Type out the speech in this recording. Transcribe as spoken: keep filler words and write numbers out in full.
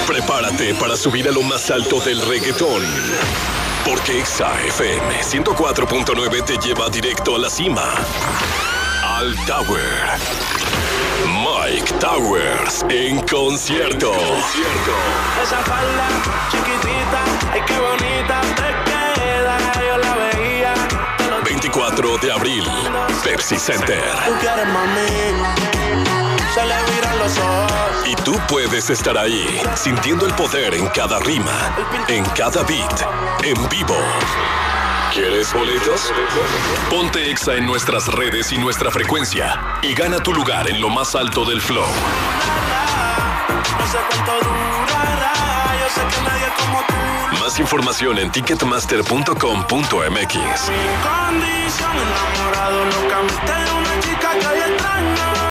Prepárate para subir a lo más alto del reggaetón. Porque Exa F M ciento cuatro punto nueve te lleva directo a la cima. Al Tower. Mike Towers en concierto. Esa falda chiquitita, ay qué bonita te queda, yo la veía. veinticuatro de abril, Pepsi Center. Tú quieres, mami, se le viran los ojos. Y tú puedes estar ahí, sintiendo el poder en cada rima, en cada beat, en vivo. ¿Quieres boletos? Ponte Exa en nuestras redes y nuestra frecuencia y gana tu lugar en lo más alto del flow. No sé cuánto durará, yo sé que nadie como tú. Más información en ticketmaster punto com punto m x. Sin condición, enamorado, locamente de una chica que hoy extraño.